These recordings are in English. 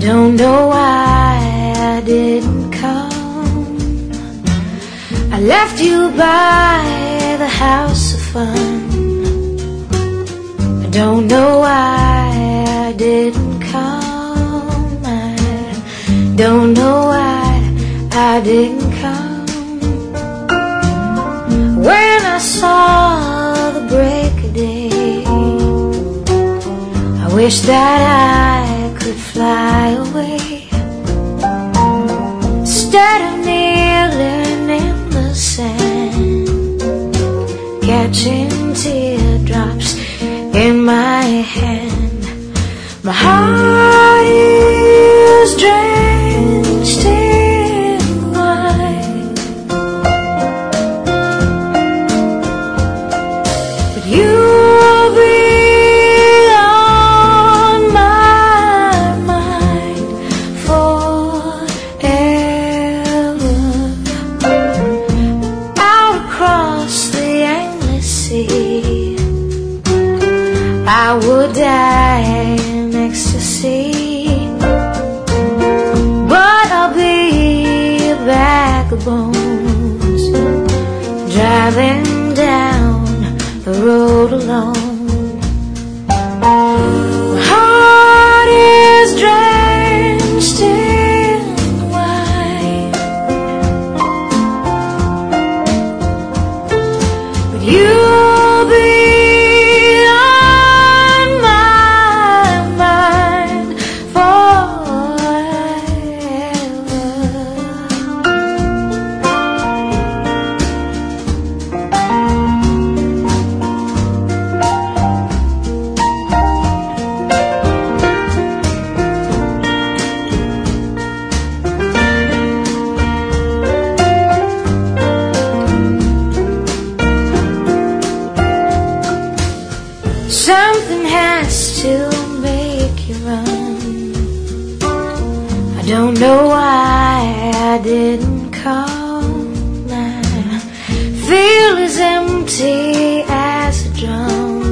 don't know why I didn't come. I left you by the house of fun. I don't know why I didn't come. I don't know why I didn't come. When I saw the break of day, I wish that I could fly away instead of kneeling in the sand, catching teardrops in my hand. My heart is drenched in wine, but you'll be on my mind forever. Out across the endless sea, I would die in ecstasy, but I'll be a bag of bones, driving down the road alone. My heart is drenched in wine, but you'll be something has to make you run. I don't know why I didn't come. I feel as empty as a drum.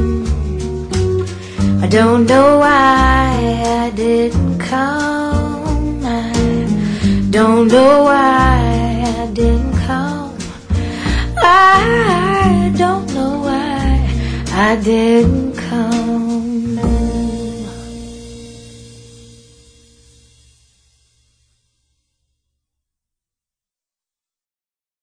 I don't know why I didn't come. I don't know why I didn't come. I don't know why I didn't come.